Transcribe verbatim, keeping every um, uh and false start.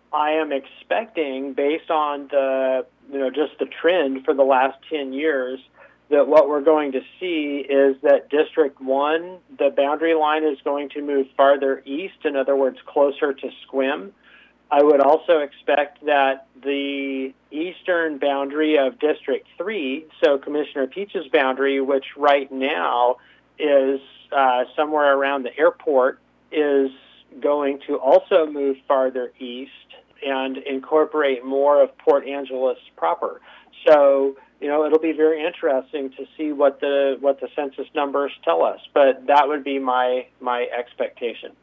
I am expecting, based on the, you know, just the trend for the last ten years, that what we're going to see is that District one, the boundary line is going to move farther east, in other words, closer to Sequim. I would also expect that the eastern boundary of District three, so Commissioner Peach's boundary, which right now is uh, somewhere around the airport, is going to also move farther east and incorporate more of Port Angeles proper. So, you know, it'll be very interesting to see what the what the census numbers tell us, but that would be my my expectation.